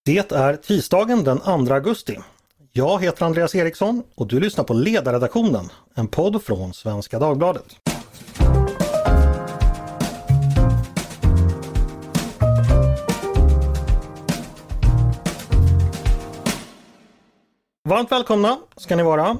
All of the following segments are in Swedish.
Det är tisdagen den 2 augusti. Jag heter Andreas Eriksson och du lyssnar på Ledarredaktionen, en podd från Svenska Dagbladet. Varmt välkomna ska ni vara.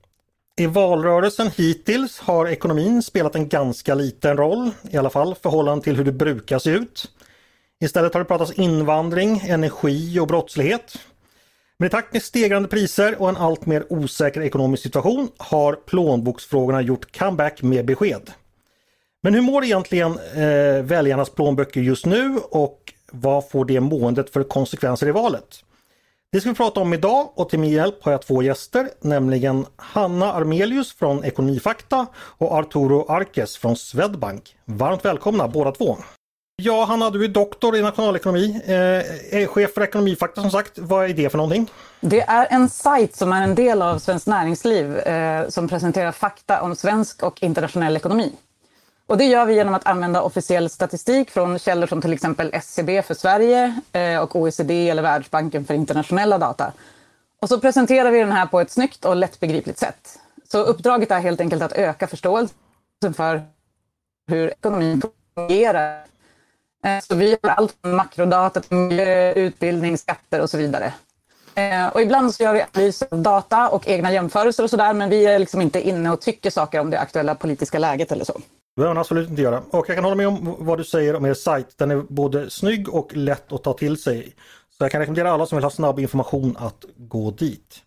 I valrörelsen hittills har ekonomin spelat en ganska liten roll, i alla fall förhållande till hur det brukar se ut. Istället har det pratats invandring, energi och brottslighet. Men i takt med stegrande priser och en allt mer osäker ekonomisk situation har plånboksfrågorna gjort comeback med besked. Men hur mår egentligen väljarnas plånböcker just nu och vad får det måendet för konsekvenser i valet? Det ska vi prata om idag och till min hjälp har jag två gäster, nämligen Hanna Armelius från Ekonomifakta och Arturo Arques från Swedbank. Varmt välkomna båda två. Ja, Hanna, du är doktor i nationalekonomi, är chef för Ekonomifakta som sagt. Vad är det för någonting? Det är en sajt som är en del av Svenskt Näringsliv som presenterar fakta om svensk och internationell ekonomi. Och det gör vi genom att använda officiell statistik från källor som till exempel SCB för Sverige och OECD eller Världsbanken för internationella data. Och så presenterar vi den här på ett snyggt och lättbegripligt sätt. Så uppdraget är helt enkelt att öka förståelsen för hur ekonomin fungerar. Så vi har allt från makrodata till utbildning, skatter och så vidare. Och ibland så gör vi analyser av data och egna jämförelser och sådär, men vi är liksom inte inne och tycker saker om det aktuella politiska läget eller så. Det behöver man absolut inte göra. Och jag kan hålla med om vad du säger om er sajt. Den är både snygg och lätt att ta till sig. Så jag kan rekommendera alla som vill ha snabb information att gå dit.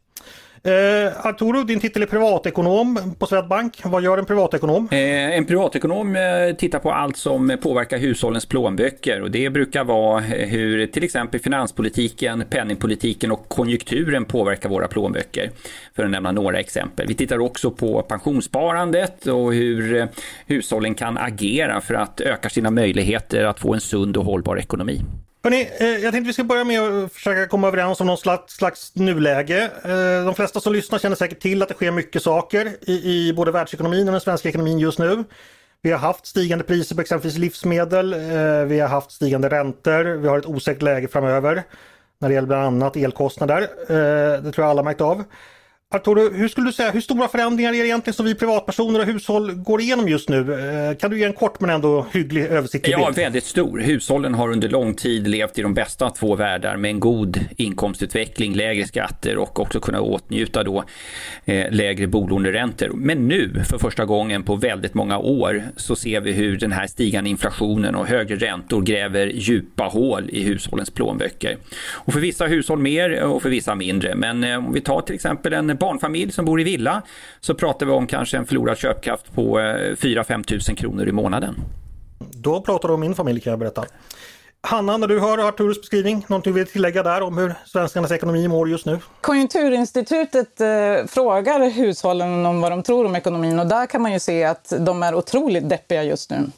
Arturo, din titel är privatekonom på Swedbank. Vad gör en privatekonom? En privatekonom tittar på allt som påverkar hushållens plånböcker och det brukar vara hur till exempel finanspolitiken, penningpolitiken och konjunkturen påverkar våra plånböcker. För att nämna några exempel. Vi tittar också på pensionssparandet och hur hushållen kan agera för att öka sina möjligheter att få en sund och hållbar ekonomi. Hörrni, jag tänkte vi ska börja med att försöka komma överens om någon slags nuläge. De flesta som lyssnar känner säkert till att det sker mycket saker i både världsekonomin och den svenska ekonomin just nu. Vi har haft stigande priser på exempelvis livsmedel, vi har haft stigande räntor, vi har ett osäkert läge framöver när det gäller bland annat elkostnader. Det tror jag alla märkt av. Arturo, hur skulle du säga, hur stora förändringar är det egentligen som vi privatpersoner och hushåll går igenom just nu? Kan du ge en kort men ändå hygglig översiktlig bild? Ja, väldigt stor. Hushållen har under lång tid levt i de bästa av två världar med en god inkomstutveckling, lägre skatter och också kunna åtnjuta då lägre bolåneräntor. Men nu, för första gången på väldigt många år, så ser vi hur den här stigande inflationen och högre räntor gräver djupa hål i hushållens plånböcker. Och för vissa hushåll mer och för vissa mindre. Men om vi tar till exempel en barnfamilj som bor i villa så pratar vi om kanske en förlorad köpkraft på 4-5 tusen kronor i månaden. Då pratar du om min familj kan jag berätta. Hanna, när du hör Arturos beskrivning, någonting du vill tillägga där om hur svenskarnas ekonomi mår just nu? Konjunkturinstitutet frågar hushållen om vad de tror om ekonomin och där kan man ju se att de är otroligt deppiga just nu.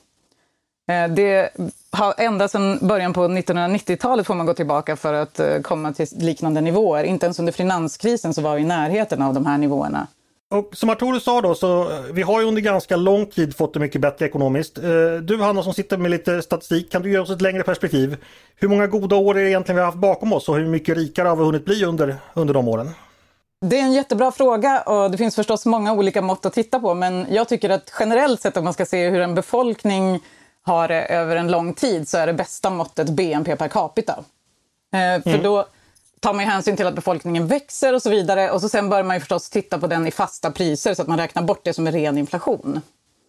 Det har ända sedan början på 1990-talet får man gå tillbaka för att komma till liknande nivåer. Inte ens under finanskrisen så var vi i närheten av de här nivåerna. Och som Arturo sa då, så vi har ju under ganska lång tid fått det mycket bättre ekonomiskt. Du Hanna som sitter med lite statistik, kan du ge oss ett längre perspektiv? Hur många goda år är det egentligen vi har haft bakom oss och hur mycket rikare har vi hunnit bli under de åren? Det är en jättebra fråga och det finns förstås många olika mått att titta på. Men jag tycker att generellt sett om man ska se hur en befolkning har det över en lång tid så är det bästa måttet BNP per capita. För då tar man ju hänsyn till att befolkningen växer och så vidare. Och så sen bör man ju förstås titta på den i fasta priser så att man räknar bort det som är ren inflation.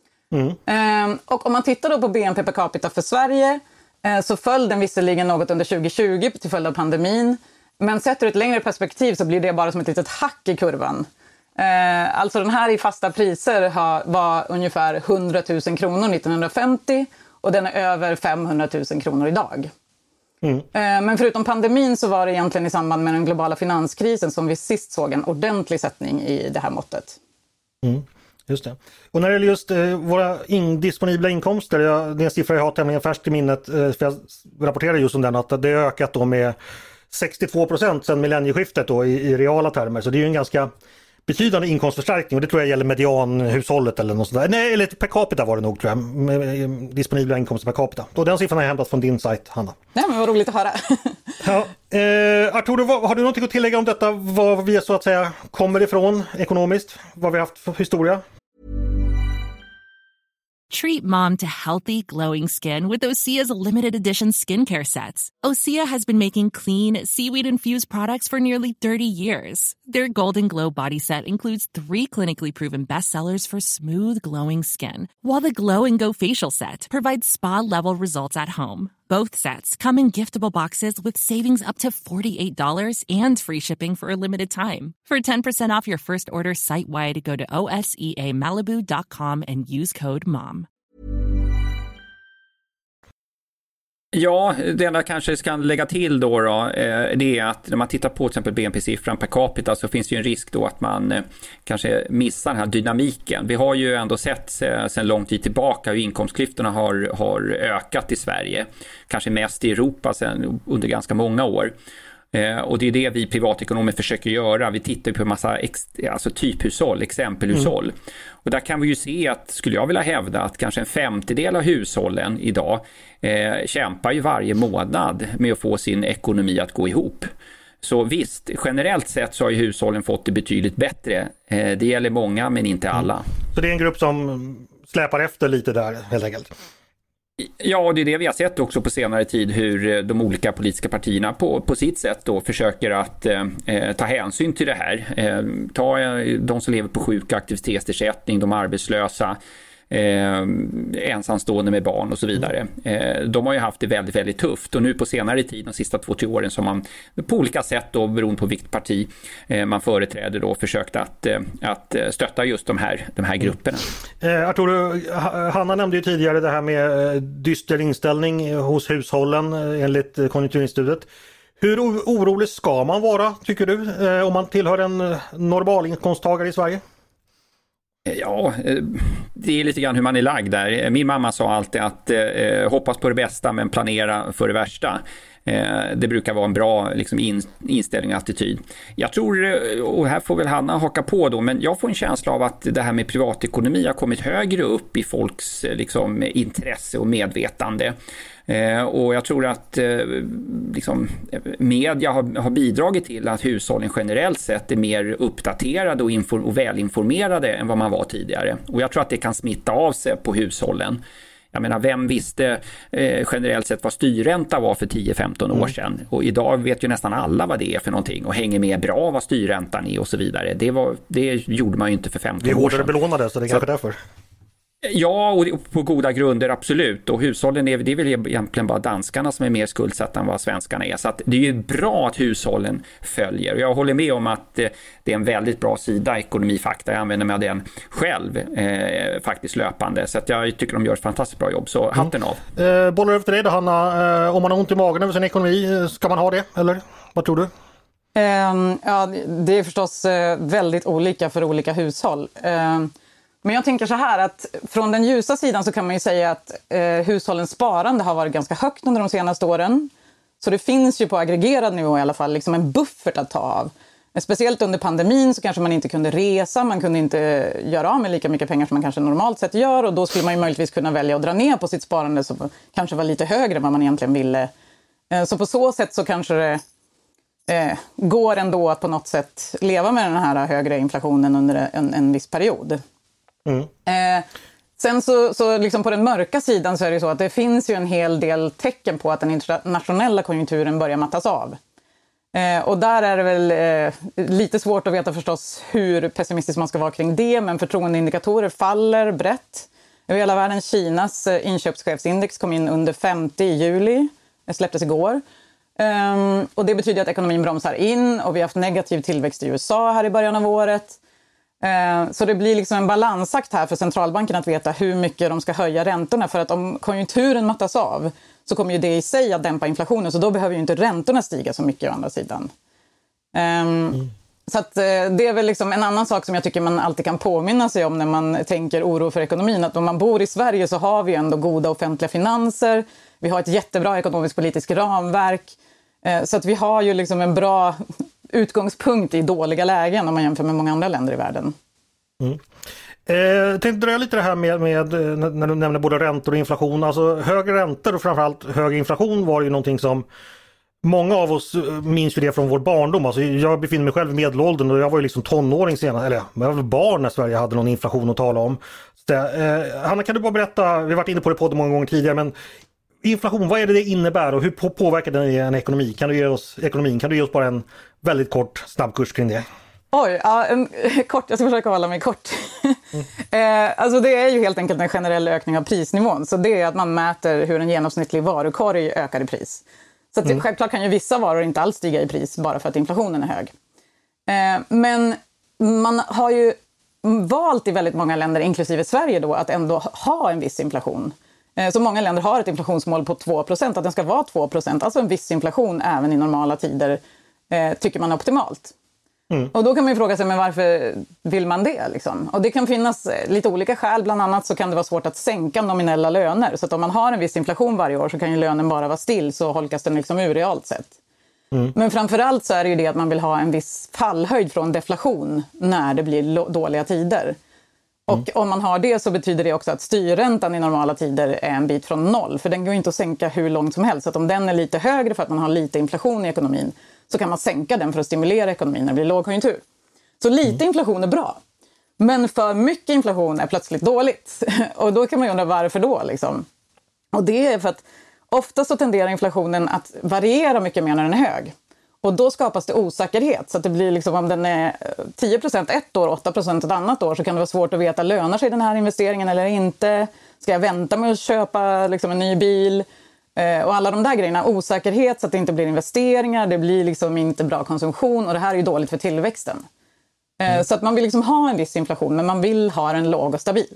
Och om man tittar då på BNP per capita för Sverige så föll den visserligen något under 2020 till följd av pandemin. Men sett ur ett längre perspektiv så blir det bara som ett litet hack i kurvan. Alltså den här i fasta priser var ungefär 100 000 kronor 1950 och den är över 500 000 kronor idag. Men förutom pandemin så var det egentligen i samband med den globala finanskrisen som vi sist såg en ordentlig sättning i det här måttet. Just det. Och när det gäller just våra disponibla inkomster, det är en siffra jag har tämligen färskt i minnet, för jag rapporterar just om den, att det har ökat då med 62% sedan millennieskiftet då i reala termer. Så det är ju en ganska betydande inkomstförstärkning, och det tror jag gäller medianhushållet eller något sånt där. Nej, eller per capita var det nog, tror jag. Disponibla inkomster per capita. Och den siffran har hämtat från din sajt, Hanna. Nej, men vad roligt att höra. Ja, Arturo, har du någonting att tillägga om detta? Var vi så att säga kommer ifrån ekonomiskt? Vad vi har haft för historia? Treat mom to healthy, glowing skin with Osea's limited edition skincare sets. Osea has been making clean, seaweed-infused products for nearly 30 years. Their Golden Glow body set includes 3 clinically proven bestsellers for smooth, glowing skin, while the Glow and Go facial set provides spa-level results at home. Both sets come in giftable boxes with savings up to $48 and free shipping for a limited time. For 10% off your first order site-wide, go to OSEAMalibu.com and use code MOM. Ja, det enda kanske ska lägga till då, det är att när man tittar på till exempel BNP-siffran per capita så finns det ju en risk då att man kanske missar den här dynamiken. Vi har ju ändå sett sedan lång tid tillbaka hur inkomstklyftorna har ökat i Sverige, kanske mest i Europa sedan under ganska många år. Och det är det vi privatekonomer försöker göra. Vi tittar på en massa typhushåll, exempelhushåll. Och där kan vi ju se att, skulle jag vilja hävda, att kanske 1/5 av hushållen idag kämpar ju varje månad med att få sin ekonomi att gå ihop. Så visst, generellt sett så har ju hushållen fått det betydligt bättre. Det gäller många, men inte alla. Så det är en grupp som släpar efter lite där, helt enkelt? Ja, det är det vi har sett också på senare tid, hur de olika politiska partierna på sitt sätt då försöker att ta hänsyn till det här. Ta de som lever på sjuk- och aktivitetsersättning, de arbetslösa, ensamstående med barn och så vidare. De har ju haft det väldigt, väldigt tufft, och nu på senare tid, de sista 2-3 åren, så har man på olika sätt då, beroende på vilket parti man företräder då, försökt att stötta just de här grupperna. Arturo, Hanna nämnde ju tidigare det här med dyster inställning hos hushållen enligt Konjunkturinstitutet. Hur orolig ska man vara, tycker du, om man tillhör en normalinkomsttagare i Sverige? Ja, det är lite grann hur man är lagd där. Min mamma sa alltid att hoppas på det bästa men planera för det värsta. Det brukar vara en bra inställning och attityd. Jag tror, och här får väl Hanna haka på då, men jag får en känsla av att det här med privatekonomi har kommit högre upp i folks intresse och medvetande. Och jag tror att media har bidragit till att hushållen generellt sett är mer uppdaterade och välinformerade än vad man var tidigare. Och jag tror att det kan smitta av sig på hushållen. Jag menar, vem visste generellt sett vad styrränta var för 10-15 år sedan? Och idag vet ju nästan alla vad det är för någonting och hänger med bra vad styrräntan är och så vidare. Det gjorde man ju inte för 15 år sedan. Vi hårdare belånade, så det är kanske därför. Ja, och på goda grunder, absolut. Och hushållen det är väl egentligen bara danskarna som är mer skuldsatta än vad svenskarna är. Så att det är ju bra att hushållen följer. Och jag håller med om att det är en väldigt bra sida, Ekonomifakta. Jag använder mig av den själv faktiskt löpande. Så att jag tycker de gör ett fantastiskt bra jobb. Så hatten av. Bollar över till dig då, Hanna. Om man har ont i magen över sin ekonomi, ska man ha det? Eller vad tror du? Ja, det är förstås väldigt olika för olika hushåll. Men jag tänker så här att från den ljusa sidan så kan man ju säga att hushållens sparande har varit ganska högt under de senaste åren. Så det finns ju på aggregerad nivå i alla fall en buffert att ta av. Speciellt under pandemin så kanske man inte kunde resa, man kunde inte göra av med lika mycket pengar som man kanske normalt sett gör. Och då skulle man ju möjligtvis kunna välja att dra ner på sitt sparande som kanske var lite högre än vad man egentligen ville. Så på så sätt så kanske det går ändå att på något sätt leva med den här högre inflationen under en viss period. Sen så på den mörka sidan så är det så att det finns ju en hel del tecken på att den internationella konjunkturen börjar mattas av. Och där är det väl lite svårt att veta förstås hur pessimistisk man ska vara kring det, men förtroendeindikatorer faller brett. Över hela världen. Kinas inköpschefsindex kom in under 50 i juli, det släpptes igår. Och det betyder att ekonomin bromsar in och vi har haft negativ tillväxt i USA här i början av året. Så det blir en balansakt här för centralbanken att veta hur mycket de ska höja räntorna, för att om konjunkturen mattas av så kommer ju det i sig att dämpa inflationen, så då behöver ju inte räntorna stiga så mycket å andra sidan. Så att det är väl en annan sak som jag tycker man alltid kan påminna sig om när man tänker oro för ekonomin, att om man bor i Sverige så har vi ändå goda offentliga finanser, vi har ett jättebra ekonomisk-politiskt ramverk, så att vi har ju en bra utgångspunkt i dåliga lägen om man jämför med många andra länder i världen. Jag tänkte dra lite det här med när du nämner både räntor och inflation. Alltså högre räntor och framförallt högre inflation var ju någonting som många av oss minns ju det från vår barndom. Alltså jag befinner mig själv i medelåldern och jag var ju liksom tonåring senare, eller jag var barn när Sverige hade någon inflation att tala om. Hanna, kan du bara berätta, vi har varit inne på det på många gånger tidigare, men inflation, vad är det innebär och hur påverkar det en ekonomi? Kan du ge oss bara en väldigt kort snabbkurs kring det? Oj, ja, jag ska försöka hålla mig kort. Alltså det är ju helt enkelt en generell ökning av prisnivån. Så det är att man mäter hur en genomsnittlig varukorg ökar i pris. Så att självklart kan ju vissa varor inte alls stiga i pris bara för att inflationen är hög. Men man har ju valt i väldigt många länder, inklusive Sverige då, att ändå ha en viss inflation. Så många länder har ett inflationsmål på 2%, att den ska vara 2%. Alltså en viss inflation även i normala tider tycker man är optimalt. Och då kan man ju fråga sig, men varför vill man det? Liksom? Och det kan finnas lite olika skäl, bland annat så kan det vara svårt att sänka nominella löner. Så att om man har en viss inflation varje år så kan ju lönen bara vara still, så holkas den liksom ur realt sett. Men framförallt så är det ju det att man vill ha en viss fallhöjd från deflation när det blir dåliga tider. Och om man har det så betyder det också att styrräntan i normala tider är en bit från noll. För den går ju inte att sänka hur långt som helst. Så att om den är lite högre för att man har lite inflation i ekonomin så kan man sänka den för att stimulera ekonomin när det blir lågkonjunktur. Så lite inflation är bra. Men för mycket inflation är plötsligt dåligt. Och då kan man ju undra varför då liksom. Och det är för att ofta så tenderar inflationen att variera mycket mer när den är hög. Och då skapas det osäkerhet. Så att det blir liksom, om den är 10% ett år, 8% ett annat år, så kan det vara svårt att veta, lönar sig den här investeringen eller inte? Ska jag vänta med att köpa liksom en ny bil? Och alla de där grejerna, osäkerhet så att det inte blir investeringar, det blir liksom inte bra konsumtion, och det här är ju dåligt för tillväxten. Så att man vill liksom ha en viss inflation, men man vill ha den låg och stabil.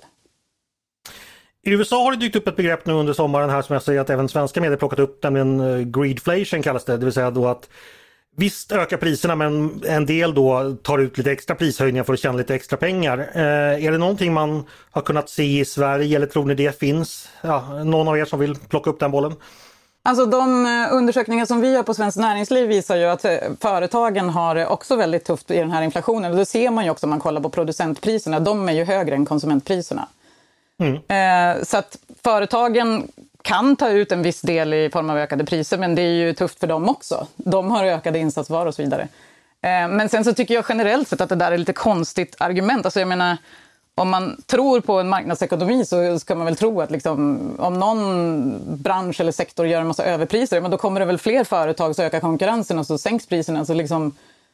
I USA har det dykt upp ett begrepp nu under sommaren här som jag säger att även svenska medier plockat upp, nämligen greedflation kallas det vill säga då att visst ökar priserna, men en del då tar ut lite extra prishöjningar för att tjäna lite extra pengar. Är det någonting man har kunnat se i Sverige, eller tror ni det finns? Ja, någon av er som vill plocka upp den bollen? Alltså de undersökningar som vi gör på Svenskt Näringsliv visar ju att företagen har det också väldigt tufft i den här inflationen. Och det ser man ju också om man kollar på producentpriserna. De är ju högre än konsumentpriserna. Så att företagen kan ta ut en viss del i form av ökade priser, men det är ju tufft för dem också. De har ökade insatsvaror och så vidare. Men sen så tycker jag generellt sett att det där är lite konstigt argument. Alltså jag menar, om man tror på en marknadsekonomi så ska man väl tro att liksom, om någon bransch eller sektor gör en massa överpriser, men då kommer det väl fler företag så ökar konkurrensen och så sänks priserna. Så liksom,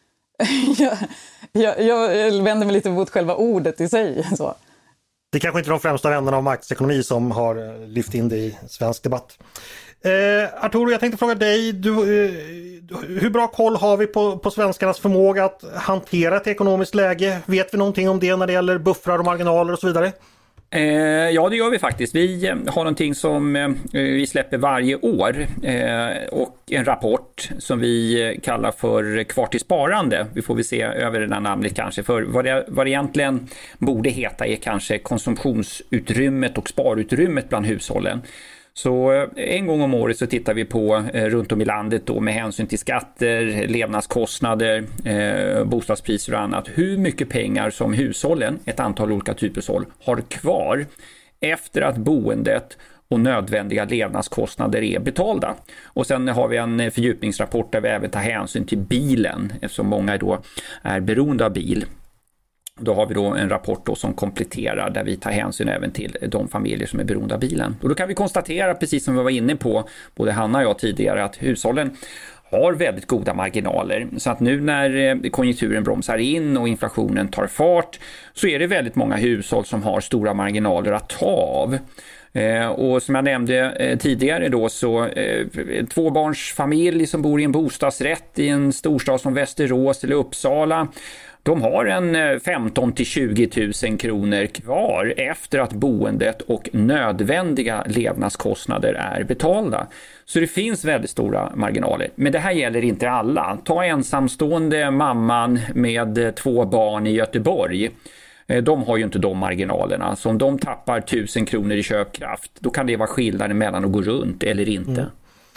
jag vänder mig lite mot själva ordet i sig. Så. Det är kanske inte de främsta vännerna av marknadsekonomi som har lyft in det i svensk debatt. Arturo, jag tänkte fråga dig, hur bra koll har vi på svenskarnas förmåga att hantera ett ekonomiskt läge? Vet vi någonting om det när det gäller buffrar och marginaler och så vidare? Ja, det gör vi faktiskt. Vi har någonting som vi släpper varje år och en rapport som vi kallar för Kvart i sparande. Vi får väl se över det där namnet kanske. För vad det egentligen borde heta är kanske konsumtionsutrymmet och sparutrymmet bland hushållen. Så en gång om året så tittar vi på runt om i landet då, med hänsyn till skatter, levnadskostnader, bostadspriser och annat, hur mycket pengar som hushållen, ett antal olika typer hushåll, har kvar efter att boendet och nödvändiga levnadskostnader är betalda. Och sen har vi en fördjupningsrapport där vi även tar hänsyn till bilen, eftersom många då är beroende av bil. Då har vi då en rapport då som kompletterar där vi tar hänsyn även till de familjer som är beroende av bilen. Och då kan vi konstatera, precis som vi var inne på, både Hanna och jag tidigare, att hushållen har väldigt goda marginaler. Så att nu när konjunkturen bromsar in och inflationen tar fart så är det väldigt många hushåll som har stora marginaler att ta av. Och som jag nämnde tidigare då, så tvåbarnsfamilj som bor i en bostadsrätt i en storstad som Västerås eller Uppsala, de har en 15 till 20 000 kronor kvar efter att boendet och nödvändiga levnadskostnader är betalda. Så det finns väldigt stora marginaler. Men det här gäller inte alla. Ta ensamstående mamman med 2 barn i Göteborg. De har ju inte de marginalerna. Så om de tappar 1000 kronor i köpkraft, då kan det vara skillnaden mellan att gå runt eller inte.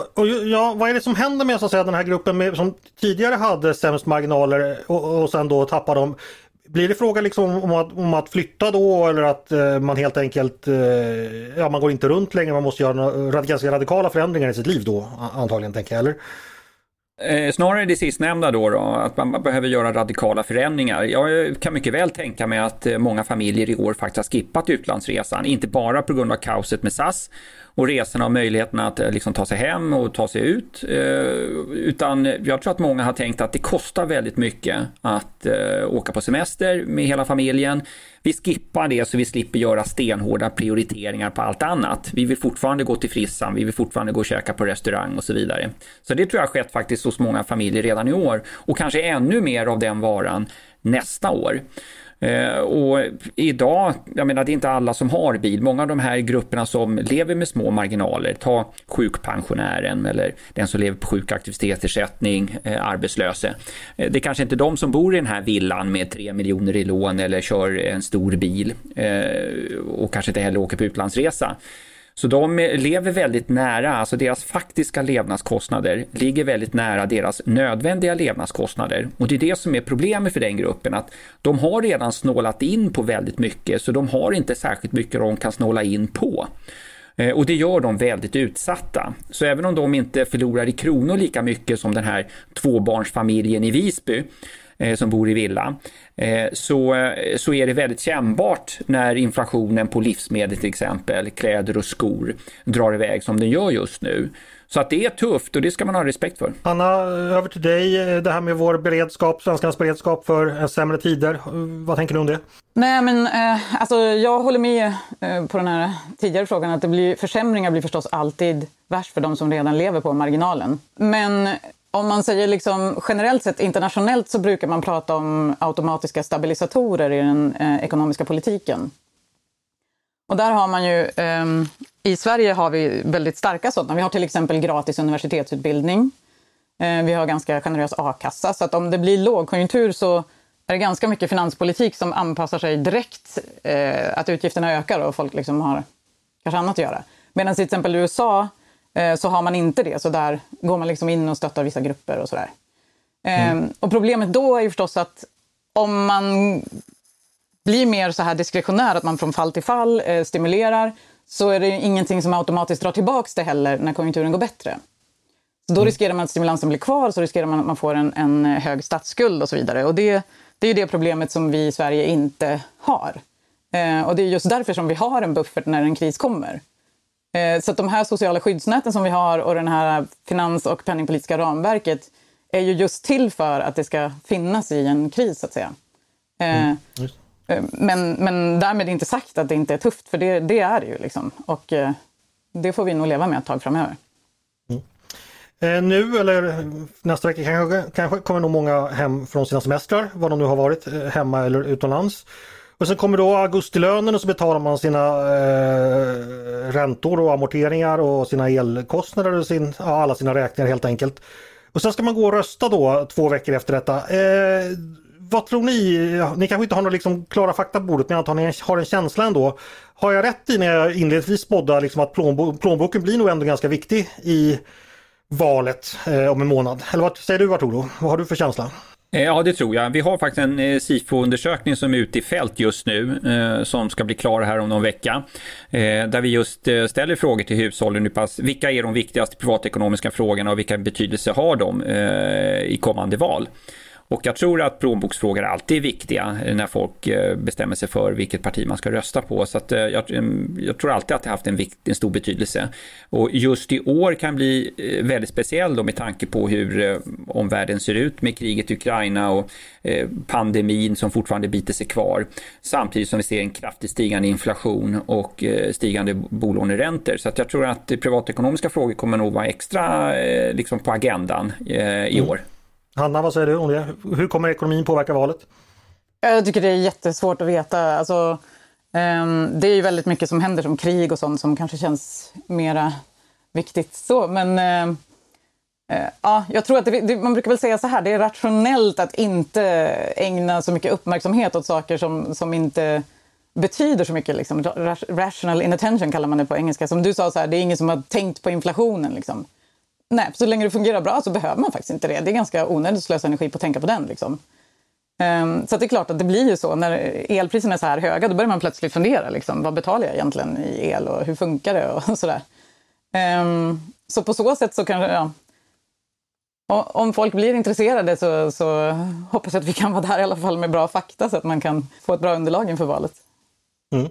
Och ja, vad är det som händer med så att säga, den här gruppen som tidigare hade sämst marginaler och sen då tappar de? Blir det fråga liksom om att flytta då, eller att man helt enkelt man går inte runt längre, man måste göra ganska radikala förändringar i sitt liv då antagligen, tänker jag, eller? Snarare det sistnämnda då, att man behöver göra radikala förändringar. Jag kan mycket väl tänka mig att många familjer i år faktiskt har skippat utlandsresan. Inte bara på grund av kaoset med SAS och resorna och möjligheten att liksom ta sig hem och ta sig ut. Utan jag tror att många har tänkt att det kostar väldigt mycket att åka på semester med hela familjen. Vi skippar det så vi slipper göra stenhårda prioriteringar på allt annat. Vi vill fortfarande gå till frissan, vi vill fortfarande gå och käka på restaurang och så vidare. Så det tror jag har skett faktiskt hos många familjer redan i år. Och kanske ännu mer av den varan nästa år. Och idag, jag menar, det är inte alla som har bil. Många av de här grupperna som lever med små marginaler, ta sjukpensionären eller den som lever på sjuk aktivitetsersättning, arbetslösa. Det är kanske inte de som bor i den här villan med 3 miljoner i lån eller kör en stor bil och kanske inte heller åker på utlandsresa. Så de lever väldigt nära, alltså deras faktiska levnadskostnader ligger väldigt nära deras nödvändiga levnadskostnader. Och det är det som är problemet för den gruppen, att de har redan snålat in på väldigt mycket, så de har inte särskilt mycket de kan snåla in på. Och det gör dem väldigt utsatta. Så även om de inte förlorar i kronor lika mycket som den här tvåbarnsfamiljen i Visby som bor i villa, så är det väldigt kännbart när inflationen på livsmedel, till exempel kläder och skor, drar iväg som den gör just nu. Så att det är tufft och det ska man ha respekt för. Anna, över till dig. Det här med vår beredskap, svenskarnas beredskap för sämre tider. Vad tänker du om det? Nej, men alltså, jag håller med på den här tidigare frågan att försämringar blir förstås alltid värst för de som redan lever på marginalen. Men om man säger liksom generellt sett internationellt, så brukar man prata om automatiska stabilisatorer i den ekonomiska politiken. Och där har man ju, i Sverige har vi väldigt starka sådana. Vi har till exempel gratis universitetsutbildning. Vi har ganska generös a-kassa. Så att om det blir lågkonjunktur så är det ganska mycket finanspolitik som anpassar sig direkt att utgifterna ökar och folk liksom har kanske annat att göra. Medan till exempel i USA så har man inte det. Så där går man liksom in och stöttar vissa grupper och sådär. Och problemet då är ju förstås att om man blir mer så här diskretionär, att man från fall till fall stimulerar, så är det ingenting som automatiskt drar tillbaks det heller när konjunkturen går bättre. Så då riskerar man att stimulansen blir kvar, så riskerar man att man får en hög statsskuld och så vidare. Och det är ju det problemet som vi i Sverige inte har. Och det är just därför som vi har en buffert när en kris kommer. Så att de här sociala skyddsnäten som vi har och den här finans- och penningpolitiska ramverket är ju just till för att det ska finnas i en kris, så att säga. Men därmed inte sagt att det inte är tufft, för det är det ju liksom. Och det får vi nog leva med ett tag framöver. Nu eller nästa vecka kanske kommer nog många hem från sina semestrar, vad de nu har varit, hemma eller utomlands. Och sen kommer då augustilönen och så betalar man sina räntor och amorteringar och sina elkostnader och alla sina räkningar helt enkelt. Och sen ska man gå och rösta då 2 veckor efter detta. Vad tror ni? Ni kanske inte har några liksom klara fakta på bordet, men jag antar ni har en känsla ändå. Har jag rätt i när jag inledningsvis spådde liksom att plånboken blir nog ändå ganska viktig i valet om en månad? Eller vad säger du, Arturo? Vad har du för känsla? Ja, det tror jag. Vi har faktiskt en SIFO-undersökning som är ute i fält just nu, som ska bli klar här om någon vecka, där vi just ställer frågor till hushållen. Vilka är de viktigaste privatekonomiska frågorna och vilka betydelse har de i kommande val? Och jag tror att plånboksfrågor alltid är viktiga när folk bestämmer sig för vilket parti man ska rösta på. Så att jag tror alltid att det har haft en stor betydelse. Och just i år kan bli väldigt speciell då, med tanke på hur omvärlden ser ut med kriget i Ukraina och pandemin som fortfarande biter sig kvar. Samtidigt som vi ser en kraftigt stigande inflation och stigande bolåneräntor. Så att jag tror att privatekonomiska frågor kommer nog vara extra liksom på agendan i år. Hanna, vad säger du om det? Hur kommer ekonomin påverka valet? Jag tycker det är jättesvårt att veta. Alltså, det är ju väldigt mycket som händer, som krig och sånt, som kanske känns mera viktigt så. Men ja, jag tror att man brukar väl säga så här, det är rationellt att inte ägna så mycket uppmärksamhet åt saker som inte betyder så mycket. Liksom. Rational inattention kallar man det på engelska. Som du sa, så här, det är ingen som har tänkt på inflationen liksom. Nej, så länge det fungerar bra så behöver man faktiskt inte det. Det är ganska onödigt att slösa energi på att tänka på den. Liksom. Så att det är klart att det blir ju så. När elpriserna är så här höga, då börjar man plötsligt fundera. Liksom, vad betalar jag egentligen i el och hur funkar det? Och sådär. Så på så sätt så kan ja, om folk blir intresserade så hoppas jag att vi kan vara där i alla fall med bra fakta så att man kan få ett bra underlag inför valet. Mm.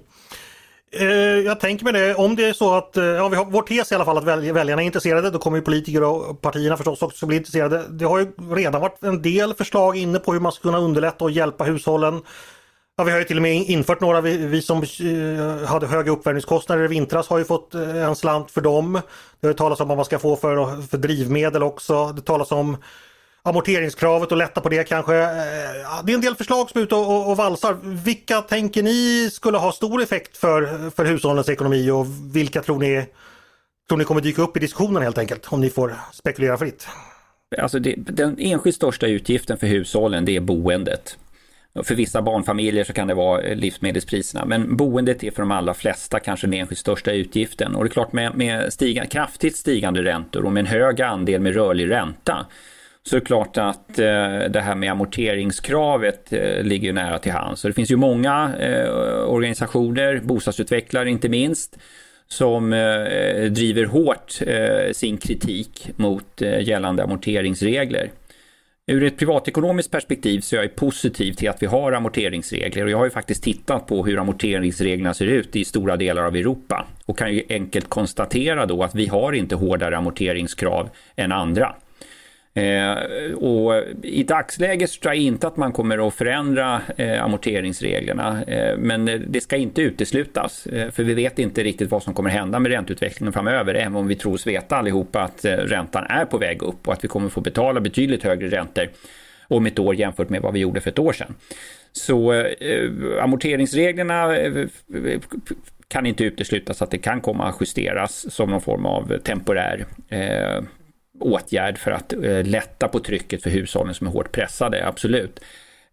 Jag tänker med det, om det är så att vi har vår tes i alla fall att väljarna är intresserade, då kommer ju politiker och partierna förstås också bli intresserade. Det har ju redan varit en del förslag inne på hur man ska kunna underlätta och hjälpa hushållen. Ja, vi har ju till och med infört några, vi som hade höga uppvärmningskostnader i vintras har ju fått en slant för dem. Det har talas om vad man ska få för drivmedel också. Det talas om amorteringskravet och lätta på det kanske. Det är en del förslag som är ute och valsar. Vilka tänker ni skulle ha stor effekt för hushållens ekonomi och vilka tror ni kommer dyka upp i diskussionen helt enkelt, om ni får spekulera fritt? Alltså den enskilt största utgiften för hushållen, det är boendet. För vissa barnfamiljer så kan det vara livsmedelspriserna, men boendet är för de allra flesta kanske den enskilt största utgiften. Och det är klart med kraftigt stigande räntor och med en hög andel med rörlig ränta, så är det klart att det här med amorteringskravet ligger nära till hands. Så det finns ju många organisationer, bostadsutvecklare inte minst, som driver hårt sin kritik mot gällande amorteringsregler. Ur ett privatekonomiskt perspektiv så är jag positiv till att vi har amorteringsregler, och jag har ju faktiskt tittat på hur amorteringsreglerna ser ut i stora delar av Europa och kan ju enkelt konstatera då att vi har inte hårdare amorteringskrav än andra. Och i dagsläget tror jag inte att man kommer att förändra amorteringsreglerna, men det ska inte uteslutas, för vi vet inte riktigt vad som kommer hända med ränteutvecklingen framöver, även om vi tror oss veta allihopa att räntan är på väg upp och att vi kommer få betala betydligt högre räntor om ett år jämfört med vad vi gjorde för ett år sedan. Så amorteringsreglerna kan inte uteslutas att det kan komma att justeras som någon form av temporär åtgärd för att lätta på trycket för hushållen som är hårt pressade, absolut.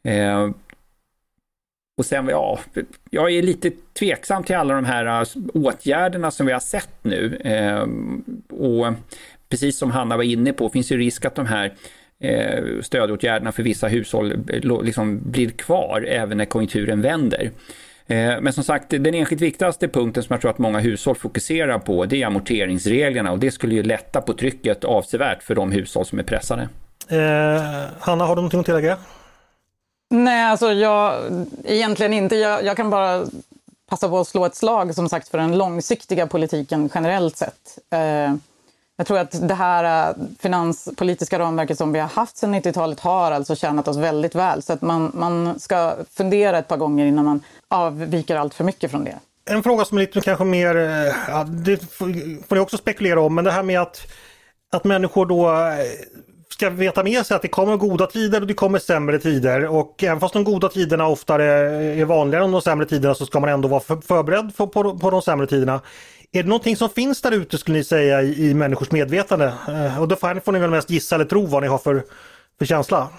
Och sen, jag är lite tveksam till alla de här åtgärderna som vi har sett nu. Och precis som Hanna var inne på, finns ju risk att de här stödåtgärderna för vissa hushåll liksom blir kvar även när konjunkturen vänder. Men som sagt, den enskilt viktigaste punkten som jag tror att många hushåll fokuserar på, det är amorteringsreglerna, och det skulle ju lätta på trycket avsevärt för de hushåll som är pressade. Hanna, har du någonting att tillägga? Nej, alltså egentligen inte. Jag kan bara passa på att slå ett slag som sagt för den långsiktiga politiken generellt sett. Jag tror att det här finanspolitiska ramverket som vi har haft sedan 90-talet har alltså tjänat oss väldigt väl. Så att man ska fundera ett par gånger innan man avviker allt för mycket från det. En fråga som är lite kanske mer, det får ni också spekulera om, men det här med att människor då ska veta med sig att det kommer goda tider och det kommer sämre tider, och även fast de goda tiderna oftare är vanligare än de sämre tiderna så ska man ändå vara förberedd på de sämre tiderna. Är det någonting som finns där ute, skulle ni säga, i människors medvetande? Och då får ni väl mest gissa eller tro vad ni har för känsla.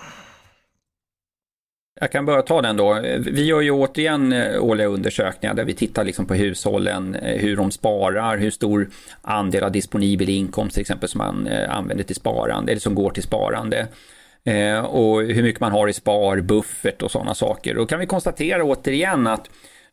Jag kan bara ta den då. Vi gör ju återigen årliga undersökningar där vi tittar liksom på hushållen, hur de sparar, hur stor andel av disponibel inkomst till exempel som man använder till sparande eller som går till sparande. Och hur mycket man har i buffert och sådana saker. Då kan vi konstatera återigen att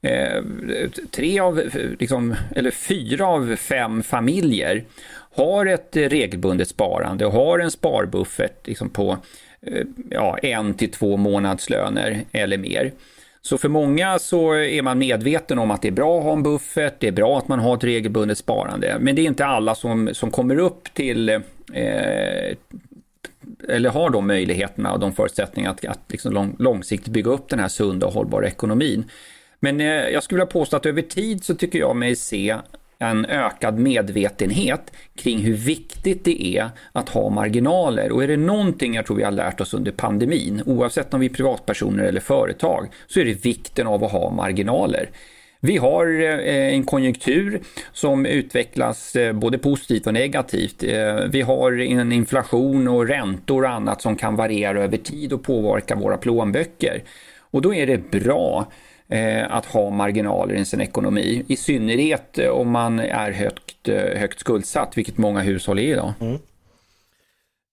4 av 5 familjer har ett regelbundet sparande och har en sparbuffert liksom på 1 till 2 månadslöner eller mer. Så för många så är man medveten om att det är bra att ha en buffert, det är bra att man har ett regelbundet sparande, men det är inte alla som kommer upp till eller har de möjligheterna och de förutsättningarna att liksom långsiktigt bygga upp den här sunda och hållbara ekonomin. Men jag skulle vilja påstå att över tid så tycker jag mig se en ökad medvetenhet kring hur viktigt det är att ha marginaler. Och är det någonting jag tror vi har lärt oss under pandemin, oavsett om vi är privatpersoner eller företag, så är det vikten av att ha marginaler. Vi har en konjunktur som utvecklas både positivt och negativt. Vi har en inflation och räntor och annat som kan variera över tid och påverka våra plånböcker. Och då är det bra att ha marginaler i sin ekonomi, i synnerhet om man är högt skuldsatt, vilket många hushåll är idag.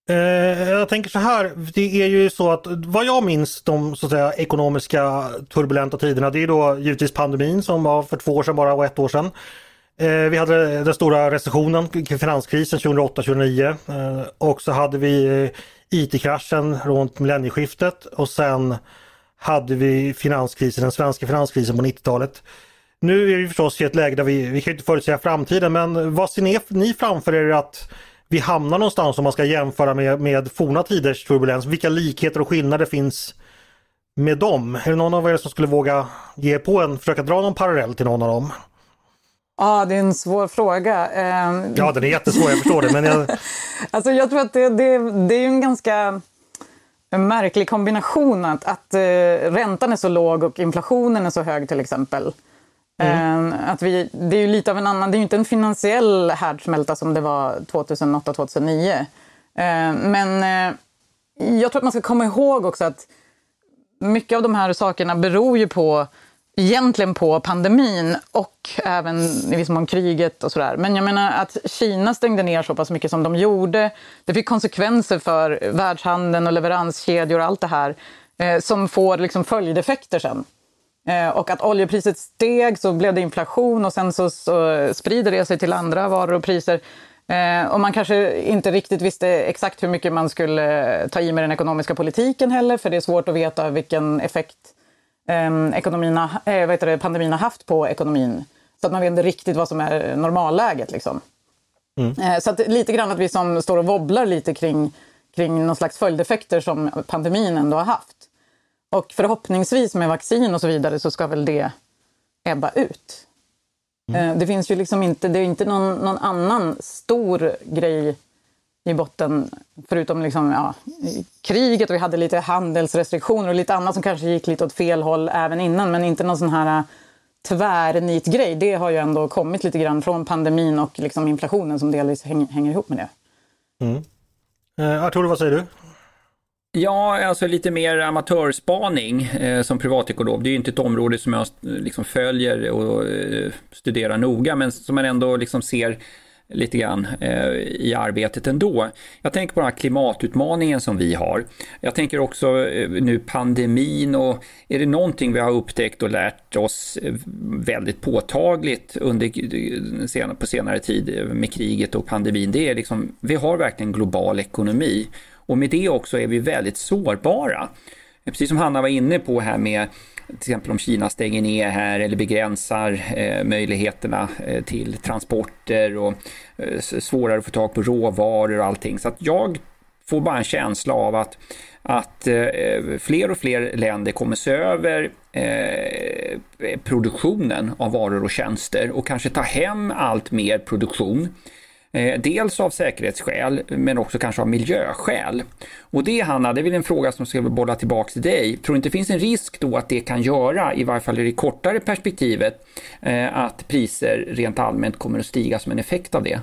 Jag tänker så här, det är ju så att vad jag minns de så att säga ekonomiska turbulenta tiderna, det är då givetvis pandemin som var för 2 år sedan bara och 1 år sedan. Vi hade den stora recessionen, finanskrisen 2008-2009 och så hade vi IT-kraschen runt millennieskiftet och sen hade vi den svenska finanskrisen på 90-talet. Nu är vi förstås i ett läge där vi kan inte förutsäga framtiden, men vad ser ni framför er att vi hamnar någonstans om man ska jämföra med forna tiders turbulens? Vilka likheter och skillnader finns med dem? Är det någon av er som skulle våga försöka dra någon parallell till någon av dem? Ja, det är en svår fråga. Ja, den är jättesvår, jag förstår det. Men alltså jag tror att det är en ganska märklig kombination att räntan är så låg och inflationen är så hög till exempel. Det är ju lite av en annan, det är ju inte en finansiell härdsmälta som det var 2008-2009. Men jag tror att man ska komma ihåg också att mycket av de här sakerna beror ju egentligen på pandemin och även i viss mån kriget och sådär. Men jag menar att Kina stängde ner så pass mycket som de gjorde. Det fick konsekvenser för världshandeln och leveranskedjor och allt det här som får liksom följdeffekter sen. Och att oljepriset steg så blev det inflation och sen så sprider det sig till andra varor och priser. Och man kanske inte riktigt visste exakt hur mycket man skulle ta i med den ekonomiska politiken heller, för det är svårt att veta vilken effekt pandemin har haft på ekonomin. Så att man vet inte riktigt vad som är normalläget liksom. Så att lite grann att vi som står och wobblar lite kring någon slags följdeffekter som pandemin ändå har haft. Och förhoppningsvis med vaccin och så vidare så ska väl det ebba ut. Det finns ju liksom inte, det är inte någon annan stor grej i botten förutom liksom, kriget, och vi hade lite handelsrestriktioner och lite annat som kanske gick lite åt fel håll även innan, men inte någon sån här tvärnit-grej. Det har ju ändå kommit lite grann från pandemin och liksom inflationen som delvis hänger ihop med det. Arturo, vad säger du? Ja, alltså lite mer amatörspaning som privatekonom. Det är ju inte ett område som jag liksom följer och studerar noga, men som man ändå liksom ser lite grann i arbetet ändå. Jag tänker på den här klimatutmaningen som vi har. Jag tänker också nu pandemin, och är det någonting vi har upptäckt och lärt oss väldigt påtagligt på senare tid med kriget och pandemin, det är liksom, vi har verkligen global ekonomi. Och med det också är vi väldigt sårbara. Precis som Hanna var inne på här med till exempel om Kina stänger ner här eller begränsar möjligheterna till transporter och svårare att få tag på råvaror och allting. Så att jag får bara en känsla av att fler och fler länder kommer se över produktionen av varor och tjänster och kanske ta hem allt mer produktion. Dels av säkerhetsskäl men också kanske av miljöskäl. Och det, Hanna, det är väl en fråga som ska bolla tillbaka till dig. Tror du inte det finns en risk då att det kan göra, i varje fall i det kortare perspektivet, att priser rent allmänt kommer att stiga som en effekt av det?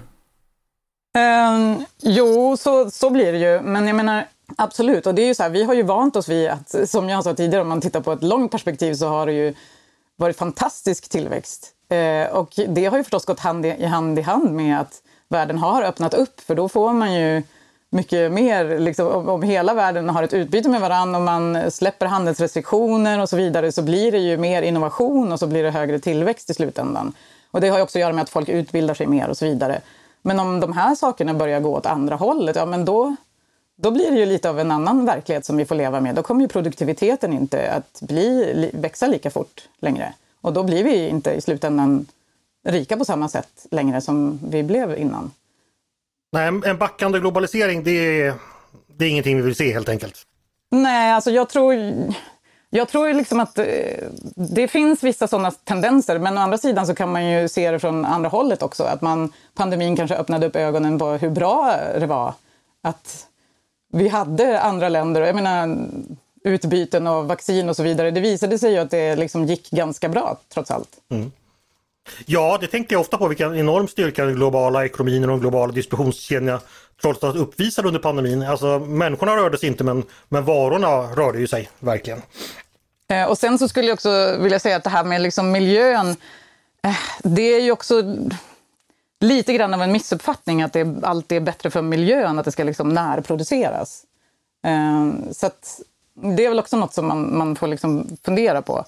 Jo, så blir det ju. Men jag menar, absolut. Och det är ju så här, vi har ju vant oss vid att, som jag sa tidigare, om man tittar på ett långt perspektiv så har det ju varit fantastisk tillväxt. Och det har ju förstås gått hand i hand med att världen har öppnat upp, för då får man ju mycket mer, liksom, om hela världen har ett utbyte med varandra och man släpper handelsrestriktioner och så vidare, så blir det ju mer innovation och så blir det högre tillväxt i slutändan. Och det har ju också att göra med att folk utbildar sig mer och så vidare. Men om de här sakerna börjar gå åt andra hållet, ja men då blir det ju lite av en annan verklighet som vi får leva med. Då kommer ju produktiviteten inte att växa lika fort längre. Och då blir vi inte i slutändan rika på samma sätt längre som vi blev innan. Nej, en backande globalisering, det är ingenting vi vill se helt enkelt. Nej, alltså jag tror liksom att det finns vissa sådana tendenser, men å andra sidan så kan man ju se det från andra hållet också. Att pandemin kanske öppnade upp ögonen på hur bra det var att vi hade andra länder. Jag menar, utbyten av vaccin och så vidare. Det visade sig ju att det liksom gick ganska bra trots allt. Mm. Ja, det tänkte jag ofta på, vilken enorm styrka den globala ekonomin och de globala distributionskedjorna trots allt uppvisade under pandemin. Alltså människorna rörde sig inte, men varorna rörde ju sig verkligen. Och sen så skulle jag också vilja säga att det här med liksom miljön, det är ju också, lite grann av en missuppfattning att det alltid är bättre för miljön att det ska liksom närproduceras. Så att det är väl också något som man får liksom fundera på.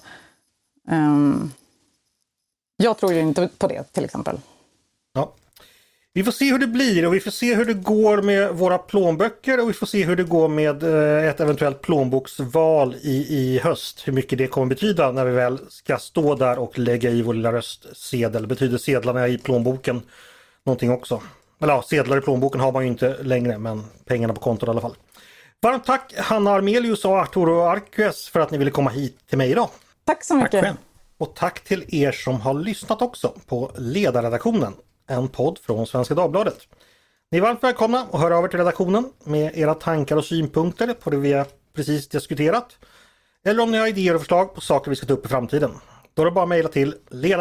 Jag tror ju inte på det, till exempel. Ja. Vi får se hur det blir och vi får se hur det går med våra plånböcker och vi får se hur det går med ett eventuellt plånboksval i höst. Hur mycket det kommer betyda när vi väl ska stå där och lägga i vår lilla röstsedel. Betyder sedlarna i plånboken någonting också? Eller ja, sedlar i plånboken har man ju inte längre, men pengarna på kontot i alla fall. Varmt tack Hanna Armelius och Arturo Arquez för att ni ville komma hit till mig idag. Tack så mycket. Tack själv. Och tack till er som har lyssnat också på Ledarredaktionen, en podd från Svenska Dagbladet. Ni är varmt välkomna att höra över till redaktionen med era tankar och synpunkter på det vi har precis diskuterat. Eller om ni har idéer och förslag på saker vi ska ta upp i framtiden. Då är det bara att mejla till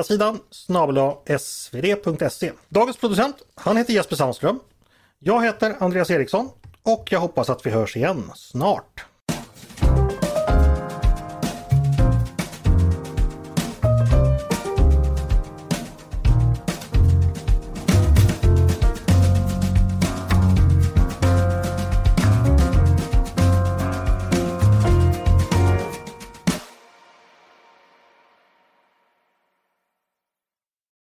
ledarsidan@svd.se. Dagens producent, han heter Jesper Sandström. Jag heter Andreas Eriksson och jag hoppas att vi hörs igen snart.